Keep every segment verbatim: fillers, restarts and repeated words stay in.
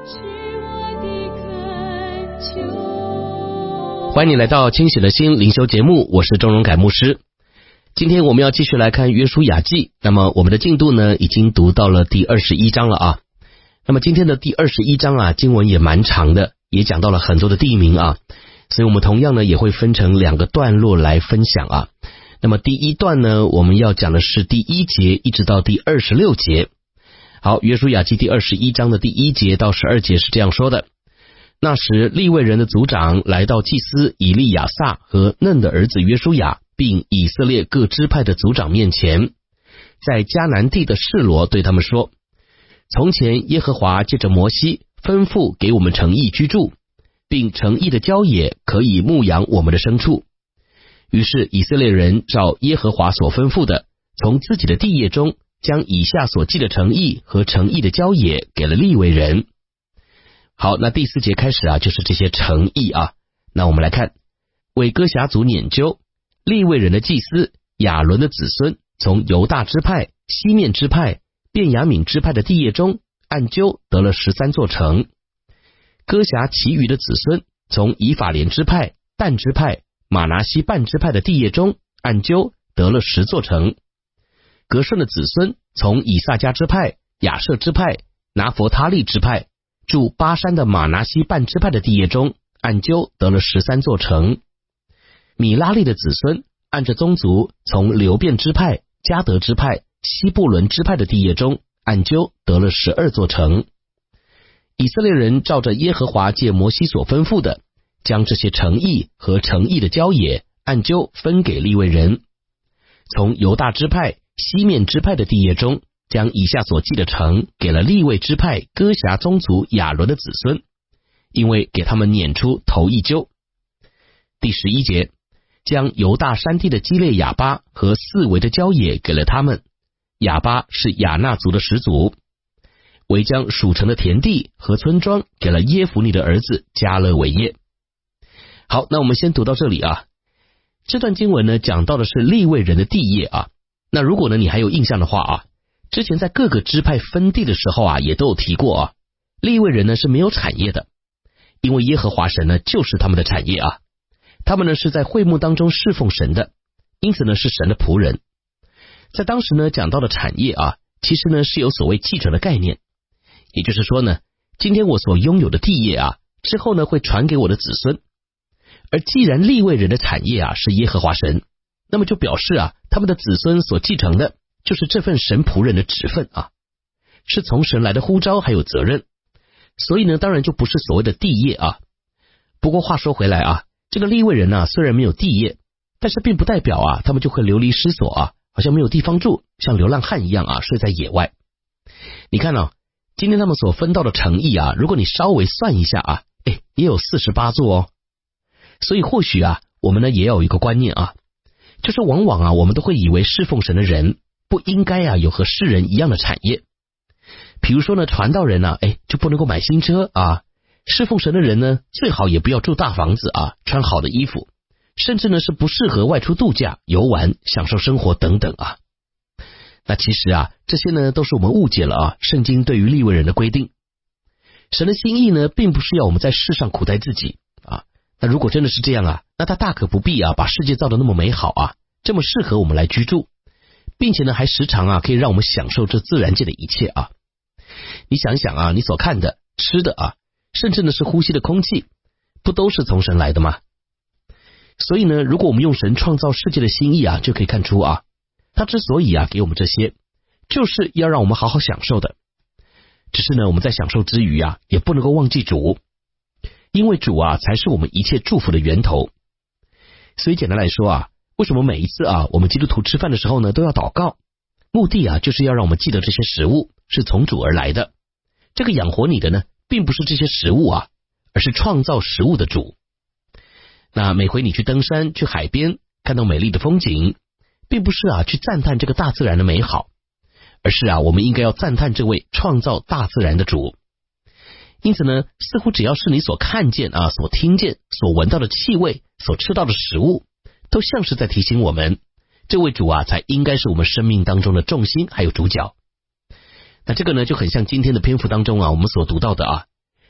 欢迎你来到清洗的心灵修节目，我是钟荣凯牧师。今天我们要继续来看约书亚记，那么我们的进度呢已经读到了第二十一章了啊。那么今天的第二十一章啊，经文也蛮长的，也讲到了很多的地名啊，所以我们同样呢也会分成两个段落来分享啊。那么第一段呢，我们要讲的是第一节一直到第二十六节。好，约书亚记第二十一章的第一节到十二节是这样说的：那时利未人的族长来到祭司以利亚撒和嫩的儿子约书亚，并以色列各支派的族长面前，在迦南地的示罗对他们说：从前耶和华借着摩西吩咐给我们城邑居住，并城邑的郊野可以牧养我们的牲畜。于是以色列人照耶和华所吩咐的，从自己的地业中将以下所记的城邑和城邑的郊野给了利未人。好，那第四节开始啊，就是这些城邑啊。那我们来看，为歌辖族撵究，利未人的祭司亚伦的子孙，从犹大支派、西面支派、便雅悯支派的地业中按究得了十三座城。歌辖其余的子孙，从以法莲支派、但支派、马拿西半支派的地业中按究得了十座城。革顺的子孙，从以萨迦支派、亚设支派、拿弗他利支派，住巴山的马拿西半支派的地业中按究得了十三座城。米拉利的子孙，按着宗族，从流便支派、迦得支派、西布伦支派的地业中按究得了十二座城。以色列人照着耶和华借摩西所吩咐的，将这些城邑和城邑的郊野按究分给利未人。从犹大支派、西面支派的地业中，将以下所记的城给了利未支派歌辖宗族亚伦的子孙，因为给他们撵出头一揪。第十一节，将犹大山地的基列亚巴和四围的郊野给了他们。亚巴是亚纳族的始祖，为将属城的田地和村庄给了耶孚尼的儿子迦勒为业。好，那我们先读到这里啊。这段经文呢，讲到的是利未人的地业啊。那如果呢你还有印象的话啊，之前在各个支派分地的时候啊，也都有提过啊，利未人呢是没有产业的，因为耶和华神呢就是他们的产业啊。他们呢是在会幕当中侍奉神的，因此呢是神的仆人。在当时呢讲到的产业啊，其实呢是有所谓继承的概念，也就是说呢，今天我所拥有的地业啊，之后呢会传给我的子孙。而既然利未人的产业啊是耶和华神，那么就表示啊，他们的子孙所继承的就是这份神仆人的职分啊，是从神来的呼召还有责任，所以呢当然就不是所谓的地业啊。不过话说回来啊，这个利未人啊虽然没有地业，但是并不代表啊他们就会流离失所啊，好像没有地方住，像流浪汉一样啊睡在野外。你看啊，今天他们所分到的城邑啊，如果你稍微算一下啊，哎，也有四十八座哦。所以或许啊我们呢也有一个观念啊，就是往往啊我们都会以为侍奉神的人不应该啊有和世人一样的产业。比如说呢，传道人呢、啊、哎就不能够买新车啊，侍奉神的人呢最好也不要住大房子啊，穿好的衣服，甚至呢是不适合外出度假、游玩、享受生活等等啊。那其实啊这些呢都是我们误解了啊圣经对于利未人的规定。神的心意呢并不是要我们在世上苦待自己啊，那如果真的是这样啊，那他大可不必啊把世界造得那么美好啊，这么适合我们来居住，并且呢还时常啊可以让我们享受这自然界的一切啊。你想想啊，你所看的、吃的啊，甚至呢是呼吸的空气，不都是从神来的吗？所以呢，如果我们用神创造世界的心意啊，就可以看出啊，他之所以啊给我们这些，就是要让我们好好享受的。只是呢，我们在享受之余啊，也不能够忘记主，因为主啊才是我们一切祝福的源头。所以简单来说啊，为什么每一次啊我们基督徒吃饭的时候呢都要祷告？目的啊就是要让我们记得这些食物是从主而来的。这个养活你的呢，并不是这些食物啊，而是创造食物的主。那每回你去登山、去海边，看到美丽的风景，并不是啊去赞叹这个大自然的美好，而是啊我们应该要赞叹这位创造大自然的主。因此呢，似乎只要是你所看见啊、所听见、所闻到的气味、所吃到的食物，都像是在提醒我们，这位主啊才应该是我们生命当中的重心还有主角。那这个呢就很像今天的篇幅当中啊我们所读到的啊，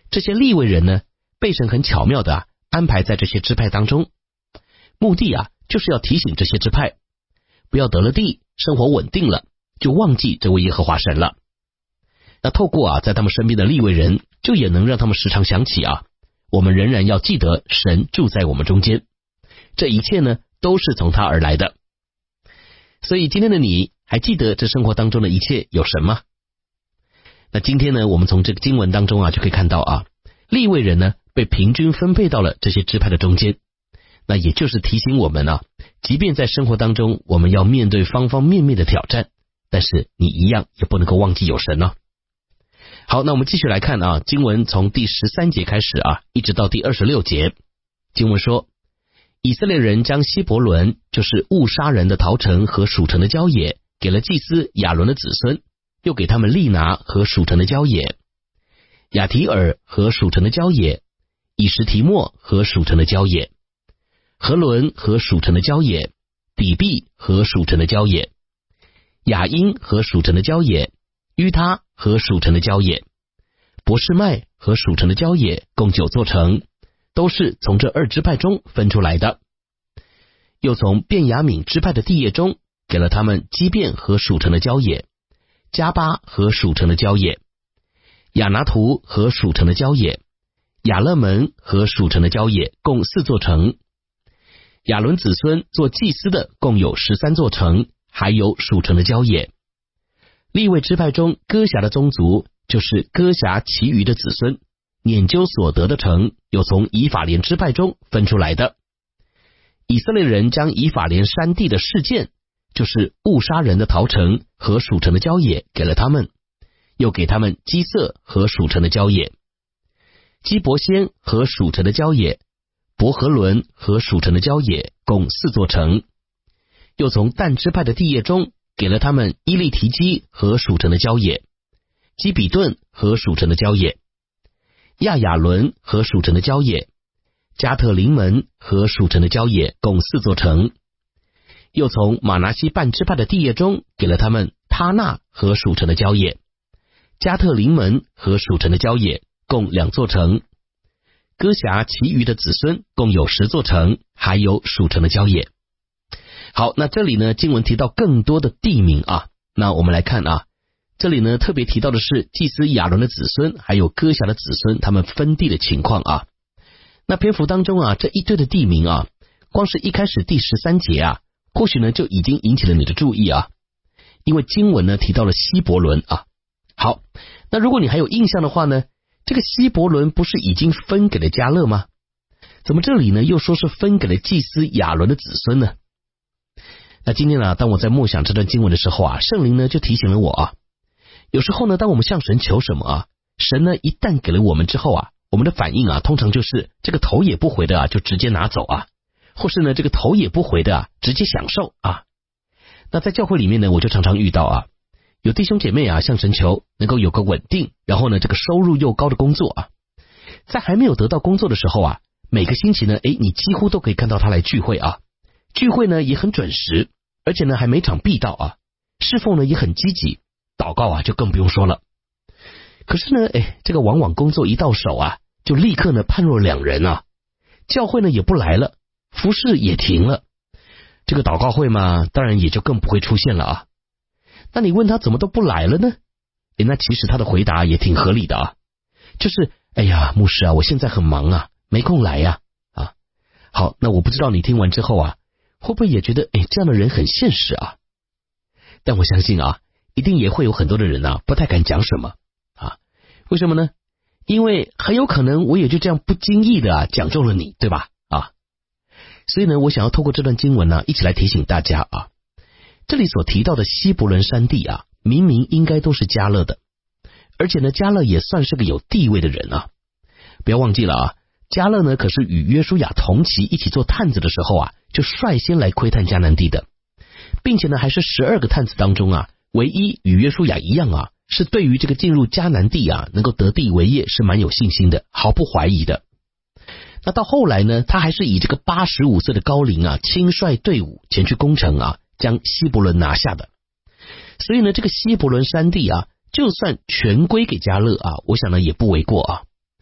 这些利未人呢，被神很巧妙的啊安排在这些支派当中，目的啊就是要提醒这些支派，不要得了地，生活稳定了，就忘记这位耶和华神了。那透过啊在他们身边的利未人，就也能让他们时常想起啊，我们仍然要记得神住在我们中间，这一切呢都是从他而来的。所以今天的你还记得这生活当中的一切有什么？那今天呢，我们从这个经文当中啊就可以看到啊，利未人呢被平均分配到了这些支派的中间，那也就是提醒我们啊，即便在生活当中我们要面对方方面面的挑战，但是你一样也不能够忘记有神哦。好，那我们继续来看啊，经文从第十三节开始啊，一直到第二十六节。经文说，以色列人将希伯伦，就是误杀人的陶城和属城的郊野，给了祭司亚伦的子孙，又给他们利拿和属城的郊野，亚提尔和属城的郊野，以实提莫和属城的郊野，何伦和属城的郊野，底壁和属城的郊野，雅因和属城的郊野，于他和属城的郊野，伯示麦和属城的郊野，共九座城，都是从这二支派中分出来的。又从便雅悯支派的地业中，给了他们基遍和属城的郊野，加巴和属城的郊野，亚拿图和属城的郊野，亚勒门和属城的郊野，共四座城。亚伦子孙做祭司的共有十三座城，还有属城的郊野。利未支派中哥辖的宗族，就是哥辖其余的子孙，研究所得的城，有从以法莲支派中分出来的。以色列人将以法莲山地的事件，就是误杀人的陶城和属城的郊野，给了他们，又给他们基色和属城的郊野，基伯先和属城的郊野，伯和伦和属城的郊野，共四座城。又从但支派的地业中，给了他们伊利提基和属城的郊野，基比顿和属城的郊野，亚雅伦和属城的郊野，加特临门和属城的郊野，共四座城。又从马拿西半支派的地业中，给了他们他纳和属城的郊野，加特临门和属城的郊野，共两座城。哥辖其余的子孙共有十座城，还有属城的郊野。好，那这里呢经文提到更多的地名啊，那我们来看啊，这里呢特别提到的是祭司亚伦的子孙还有哥辖的子孙他们分地的情况啊。那篇幅当中啊，这一堆的地名啊，光是一开始第十三节啊，或许呢就已经引起了你的注意啊，因为经文呢提到了希伯伦啊。好，那如果你还有印象的话呢，这个希伯伦不是已经分给了迦勒吗？怎么这里呢又说是分给了祭司亚伦的子孙呢？那今天呢，当我在默想这段经文的时候啊，圣灵呢就提醒了我啊，有时候呢，当我们向神求什么啊，神呢一旦给了我们之后啊，我们的反应啊，通常就是这个头也不回的啊，就直接拿走啊，或是呢这个头也不回的啊，直接享受啊。那在教会里面呢，我就常常遇到啊，有弟兄姐妹啊向神求能够有个稳定，然后呢这个收入又高的工作啊，在还没有得到工作的时候啊，每个星期呢，诶，你几乎都可以看到他来聚会啊。聚会呢也很准时，而且呢还每场必到啊，侍奉呢也很积极，祷告啊就更不用说了。可是呢，哎，这个往往工作一到手啊，就立刻呢判若两人啊，教会呢也不来了，服事也停了，这个祷告会嘛，当然也就更不会出现了啊。那你问他怎么都不来了呢？哎，那其实他的回答也挺合理的啊，就是哎呀，牧师啊，我现在很忙啊，没空来呀啊。啊，好，那我不知道你听完之后啊，会不会也觉得哎，这样的人很现实啊？但我相信啊，一定也会有很多的人啊，不太敢讲什么啊。为什么呢？因为很有可能我也就这样不经意的啊讲中了你，对吧？啊，所以呢，我想要透过这段经文呢，一起来提醒大家啊，这里所提到的希伯伦山地啊，明明应该都是迦勒的，而且呢，迦勒也算是个有地位的人啊。不要忘记了啊，迦勒呢可是与约书亚同期一起做探子的时候啊，就率先来窥探迦南地的，并且呢还是十二个探子当中啊，唯一与约书亚一样啊，是对于这个进入迦南地啊，能够得地为业是蛮有信心的，毫不怀疑的。那到后来呢，他还是以这个八十五岁的高龄啊，亲率队伍前去攻城啊，将希伯伦拿下的。所以呢，这个希伯伦山地啊，就算全归给迦勒啊，我想呢也不为过啊。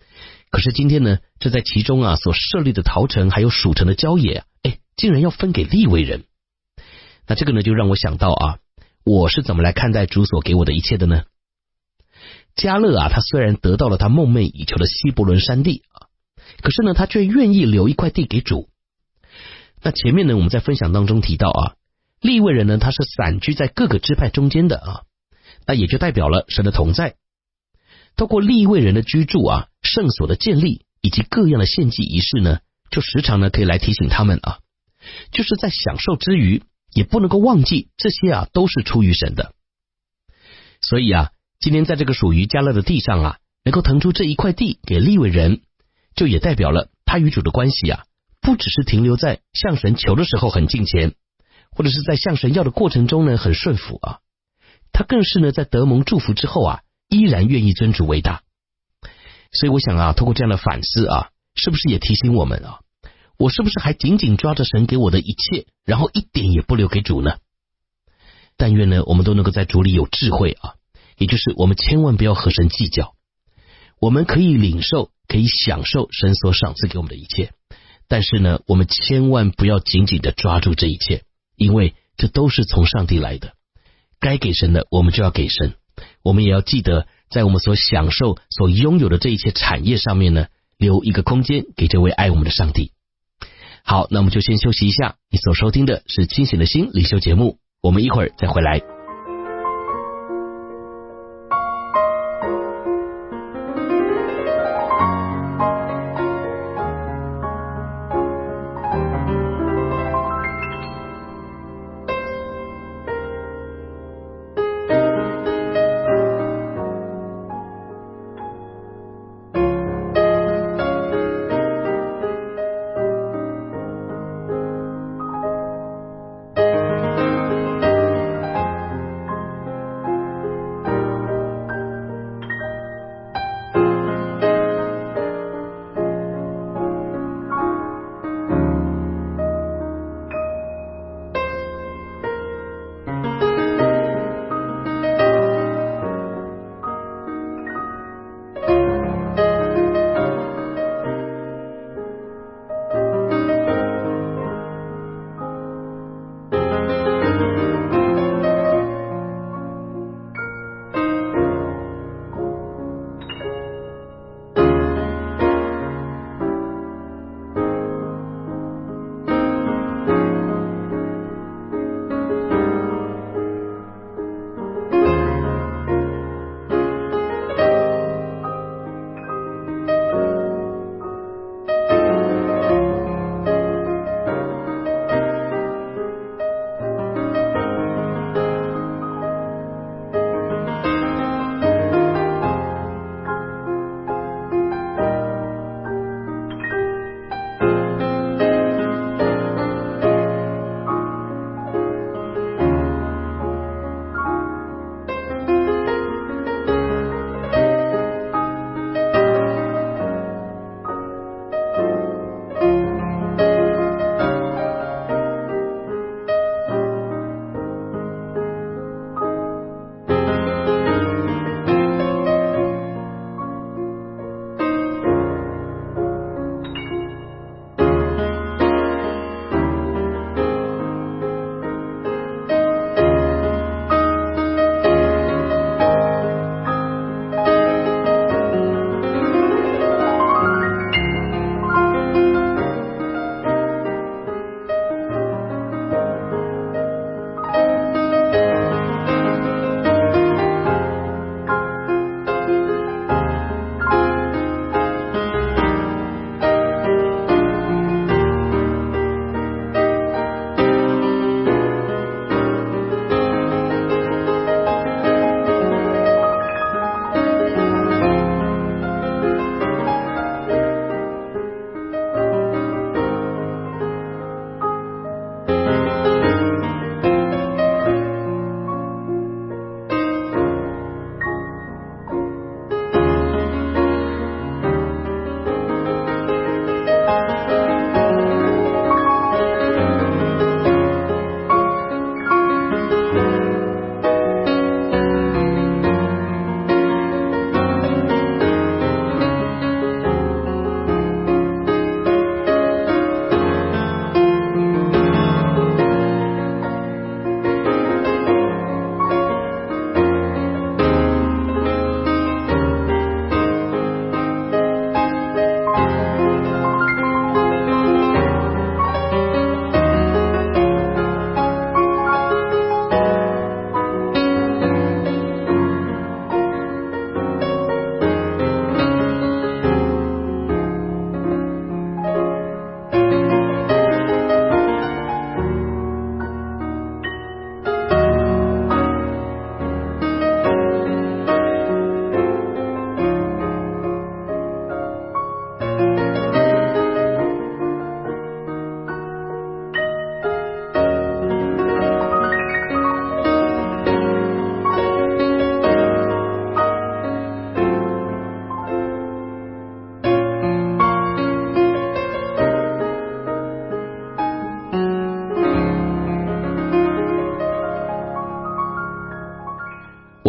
可是今天呢，这在其中啊所设立的逃城还有属城的郊野啊，哎，竟然要分给利未人。那这个呢，就让我想到啊，我是怎么来看待主所给我的一切的呢？迦勒啊，他虽然得到了他梦寐以求的希伯伦山地啊，可是呢，他却愿意留一块地给主。那前面呢，我们在分享当中提到啊，利未人呢，他是散居在各个支派中间的啊，那也就代表了神的同在。透过利未人的居住啊，圣所的建立以及各样的献祭仪式呢，就时常呢可以来提醒他们啊，就是在享受之余，也不能够忘记这些啊都是出于神的。所以啊，今天在这个属于迦勒的地上啊，能够腾出这一块地给利未人，就也代表了他与主的关系啊，不只是停留在向神求的时候很敬虔，或者是在向神要的过程中呢很顺服啊，他更是呢在得蒙祝福之后啊，依然愿意尊主为大。所以我想啊，透过这样的反思啊，是不是也提醒我们啊，我是不是还紧紧抓着神给我的一切，然后一点也不留给主呢？但愿呢，我们都能够在主里有智慧啊，也就是我们千万不要和神计较。我们可以领受，可以享受神所赏赐给我们的一切，但是呢，我们千万不要紧紧的抓住这一切，因为这都是从上帝来的。该给神的，我们就要给神。我们也要记得，在我们所享受、所拥有的这一切产业上面呢，留一个空间给这位爱我们的上帝。好，那我们就先休息一下。你所收听的是清醒的心灵修节目，我们一会儿再回来。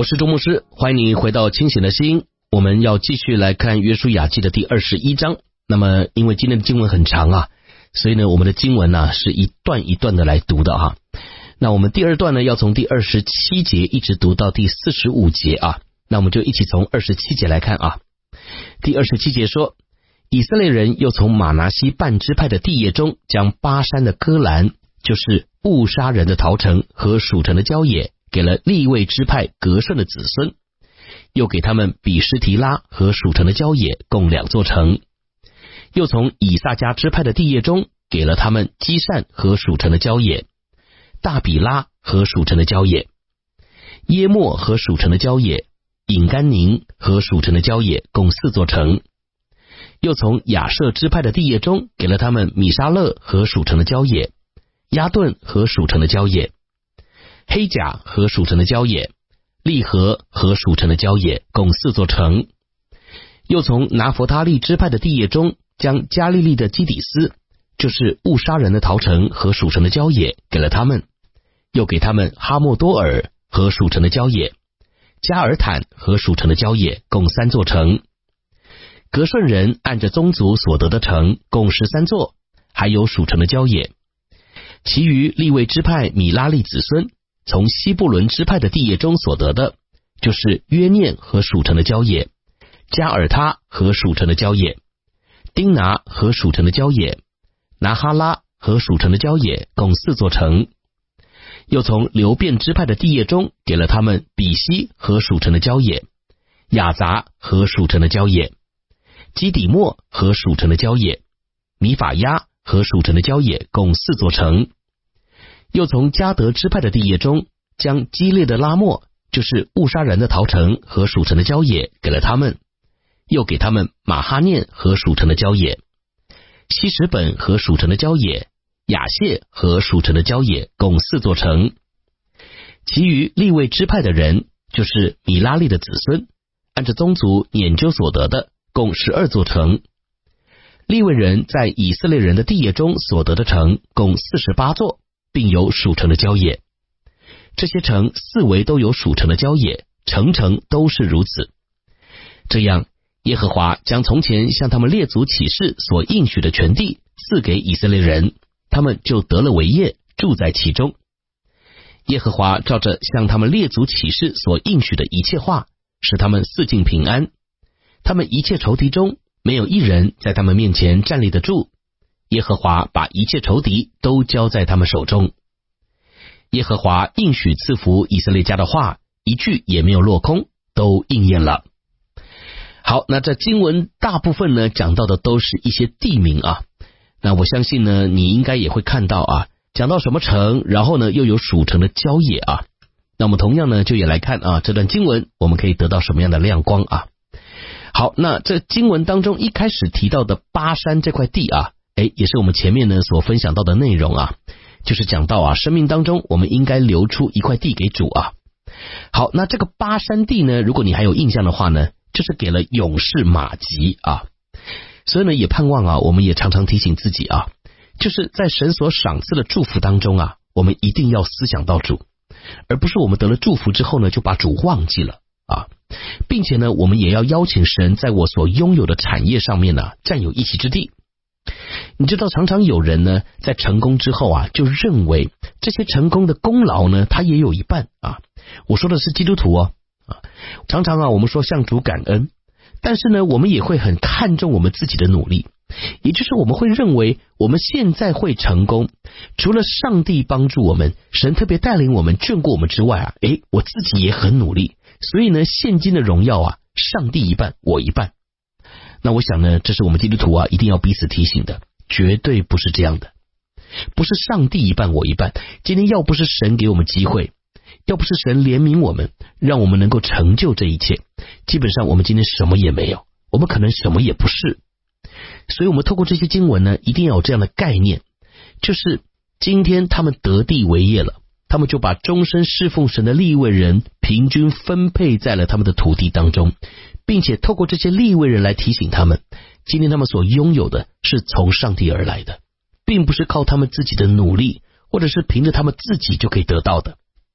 我是周牧师，欢迎你回到清醒的心。我们要继续来看约书亚记的第二十一章。那么因为今天的经文很长啊，所以呢我们的经文呢、啊、是一段一段的来读的哈。那我们第二段呢要从第二十七节一直读到第四十五节啊。那我们就一起从二十七节来看啊。第二十七节说，以色列人又从玛拿西半支派的地业中，将巴山的戈兰，就是误杀人的陶城和属城的郊野，给了利未支派革顺的子孙，又给他们比施提拉和属城的郊野共两座城。又从以萨迦支派的地业中，给了他们基善和属城的郊野，大比拉和属城的郊野，耶莫和属城的郊野，隐甘宁和属城的郊野共四座城。又从亚设支派的地业中，给了他们米沙勒和属城的郊野，亚顿和属城的郊野，黑甲和属城的郊野，利和和属城的郊野共四座城。又从拿弗他利支派的地业中，将加利利的基底斯，就是误杀人的陶城和属城的郊野给了他们，又给他们哈莫多尔和属城的郊野，加尔坦和属城的郊野共三座城。革顺人按着宗族所得的城共十三座，还有属城的郊野。其余利未支派米拉利子孙从西布伦支派的地业中所得的，就是约念和属城的郊野，加尔他和属城的郊野，丁拿和属城的郊野，拿哈拉和属城的郊野共四座城。又从流便支派的地业中，给了他们比西和属城的郊野，雅杂和属城的郊野，基底莫和属城的郊野，米法亚和属城的郊野共四座城。又从迦得支派的地业中，将基列的拉莫，就是误杀人的陶城和属城的郊野给了他们，又给他们马哈念和属城的郊野，西什本和属城的郊野，亚谢和属城的郊野共四座城。其余利未支派的人，就是米拉利的子孙，按着宗族研究所得的共十二座城。利未人在以色列人的地业中所得的城共四十八座，并有属城的郊野。这些城四围都有属城的郊野，城城都是如此。这样，耶和华将从前向他们列祖起誓所应许的全地赐给以色列人，他们就得了为业，住在其中。耶和华照着向他们列祖起誓所应许的一切话，使他们四境平安。他们一切仇敌中，没有一人在他们面前站立得住。耶和华把一切仇敌都交在他们手中。耶和华应许赐福以色列家的话，一句也没有落空，都应验了。好，那这经文大部分呢讲到的都是一些地名啊。那我相信呢，你应该也会看到啊，讲到什么城，然后呢又有属城的郊野啊。那我们同样呢就也来看啊，这段经文我们可以得到什么样的亮光啊。好，那这经文当中一开始提到的巴山这块地啊，诶，也是我们前面呢所分享到的内容啊，就是讲到啊，生命当中我们应该留出一块地给主啊。好，那这个巴山地呢，如果你还有印象的话呢，就是给了勇士马吉啊。所以呢，也盼望啊，我们也常常提醒自己啊，就是在神所赏赐的祝福当中啊，我们一定要思想到主，而不是我们得了祝福之后呢，就把主忘记了啊，并且呢，我们也要邀请神在我所拥有的产业上面呢，占有一席之地。你知道，常常有人呢，在成功之后啊，就认为这些成功的功劳呢，他也有一半啊。我说的是基督徒哦，啊，常常啊，我们说向主感恩，但是呢，我们也会很看重我们自己的努力，也就是我们会认为我们现在会成功，除了上帝帮助我们，神特别带领我们眷顾我们之外啊，诶，我自己也很努力，所以呢，现今的荣耀啊，上帝一半，我一半。那我想呢，这是我们基督徒啊一定要彼此提醒的，绝对不是这样的，不是上帝一半我一半。今天要不是神给我们机会，要不是神怜悯我们，让我们能够成就这一切，基本上我们今天什么也没有，我们可能什么也不是。所以我们透过这些经文呢，一定要有这样的概念，就是今天他们得地为业了，他们就把终身侍奉神的利未人平均分配在了他们的土地当中，并且透过这些利未人来提醒他们，今天他们所拥有的是从上帝而来的，并不是靠他们自己的努力，或者是凭着他们自己就可以得到的。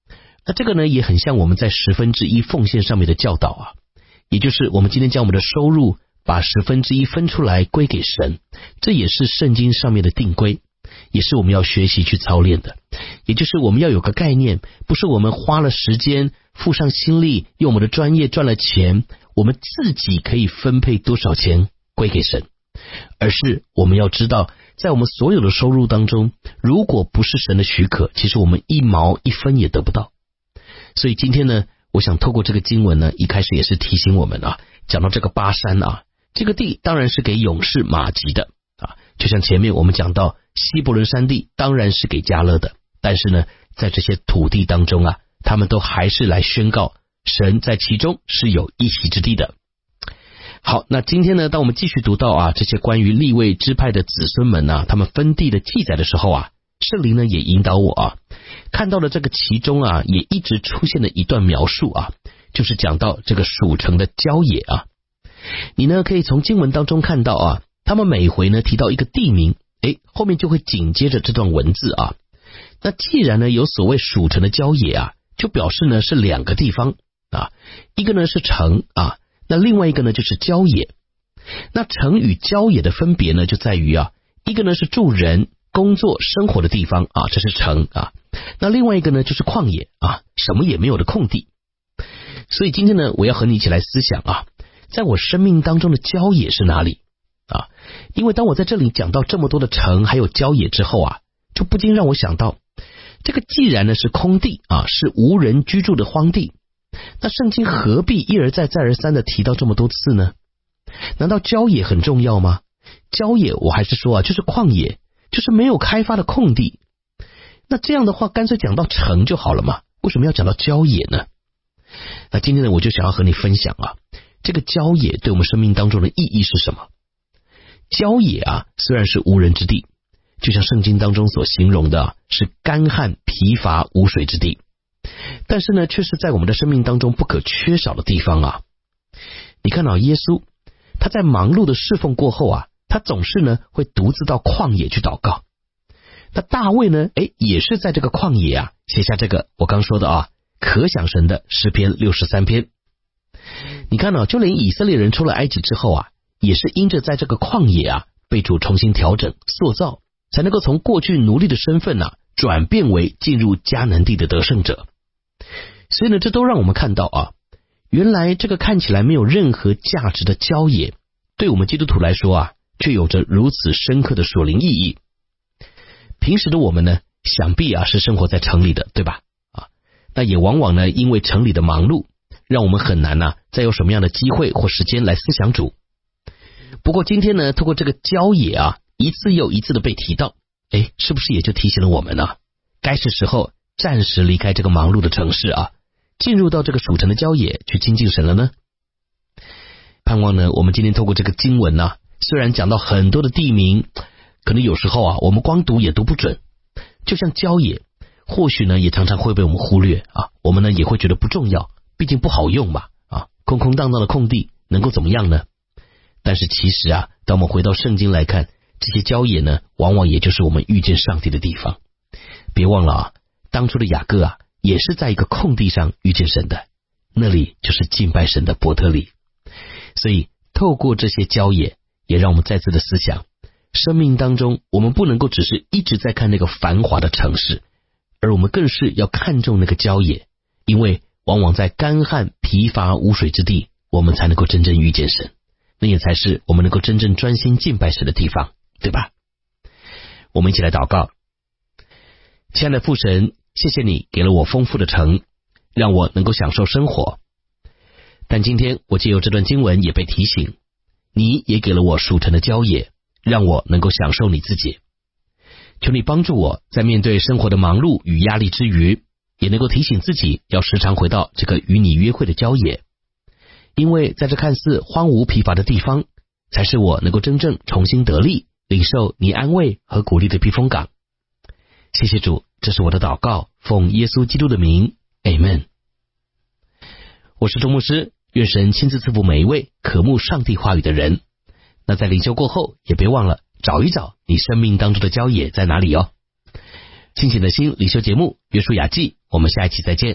那这个呢也很像我们在十分之一奉献上面的教导啊，也就是我们今天将我们的收入把十分之一分出来归给神，这也是圣经上面的定规，也是我们要学习去操练的。也就是我们要有个概念，不是我们花了时间付上心力用我们的专业赚了钱，我们自己可以分配多少钱归给神，而是我们要知道在我们所有的收入当中，如果不是神的许可，其实我们一毛一分也得不到。所以今天呢，我想透过这个经文呢，一开始也是提醒我们啊，讲到这个巴山啊，这个地当然是给勇士马吉的啊，就像前面我们讲到希伯伦山地当然是给迦勒的，但是呢，在这些土地当中啊，他们都还是来宣告神在其中是有一席之地的。好，那今天呢，当我们继续读到啊这些关于利未支派的子孙们啊，他们分地的记载的时候啊，圣灵呢也引导我啊，看到了这个其中啊也一直出现的一段描述啊，就是讲到这个属城的郊野啊。你呢可以从经文当中看到啊，他们每回呢提到一个地名，诶，后面就会紧接着这段文字啊。那既然呢有所谓属城的郊野啊，就表示呢是两个地方啊，一个呢是城啊，那另外一个呢就是郊野。那城与郊野的分别呢就在于啊，一个呢是住人工作生活的地方啊，这是城啊，那另外一个呢就是旷野啊，什么也没有的空地。所以今天呢我要和你一起来思想啊，在我生命当中的郊野是哪里啊？因为当我在这里讲到这么多的城还有郊野之后啊，就不禁让我想到，这个既然呢是空地啊，是无人居住的荒地，那圣经何必一而再再而三的提到这么多次呢？难道郊野很重要吗？郊野我还是说啊，就是旷野，就是没有开发的空地。那这样的话干脆讲到城就好了嘛，为什么要讲到郊野呢？那今天呢我就想要和你分享啊，这个郊野对我们生命当中的意义是什么？郊野啊虽然是无人之地，就像圣经当中所形容的是干旱疲乏无水之地，但是呢却是在我们的生命当中不可缺少的地方啊。你看到耶稣他在忙碌的侍奉过后啊，他总是呢会独自到旷野去祷告。那大卫呢诶也是在这个旷野啊写下这个我刚说的啊可想神的诗篇六十三篇。你看到、啊、就连以色列人出了埃及之后啊，也是因着在这个旷野啊被主重新调整塑造，才能够从过去奴隶的身份啊转变为进入迦南地的得胜者。所以呢这都让我们看到啊，原来这个看起来没有任何价值的郊野，对我们基督徒来说啊却有着如此深刻的属灵意义。平时的我们呢想必啊是生活在城里的，对吧？啊，那也往往呢因为城里的忙碌，让我们很难啊再有什么样的机会或时间来思想主。不过今天呢透过这个郊野啊一次又一次的被提到，诶，是不是也就提醒了我们呢、啊、该是时候暂时离开这个忙碌的城市啊，进入到这个属城的郊野去亲近神了呢？盼望呢我们今天透过这个经文啊，虽然讲到很多的地名，可能有时候啊我们光读也读不准，就像郊野或许呢也常常会被我们忽略啊，我们呢也会觉得不重要，毕竟不好用嘛啊，空空荡荡的空地能够怎么样呢？但是其实啊，当我们回到圣经来看，这些郊野呢往往也就是我们遇见上帝的地方。别忘了啊，当初的雅各啊也是在一个空地上遇见神的，那里就是敬拜神的伯特利。所以透过这些郊野，也让我们再次的思想，生命当中我们不能够只是一直在看那个繁华的城市，而我们更是要看重那个郊野，因为往往在干旱疲乏无水之地，我们才能够真正遇见神，那也才是我们能够真正专心敬拜神的地方，对吧？我们一起来祷告。亲爱的父神，谢谢你给了我丰富的城，让我能够享受生活。但今天我借由这段经文也被提醒，你也给了我属城的郊野，让我能够享受你自己。求你帮助我在面对生活的忙碌与压力之余，也能够提醒自己要时常回到这个与你约会的郊野，因为在这看似荒芜疲乏的地方，才是我能够真正重新得力，领受你安慰和鼓励的避风港。谢谢主，这是我的祷告，奉耶稣基督的名 Amen。 我是周牧师，愿神亲自赐福每一位渴慕上帝话语的人。那在灵修过后，也别忘了找一找你生命当中的郊野在哪里哦。清醒的心灵修节目约书亚记，我们下一期再见。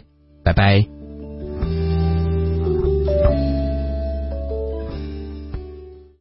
拜拜。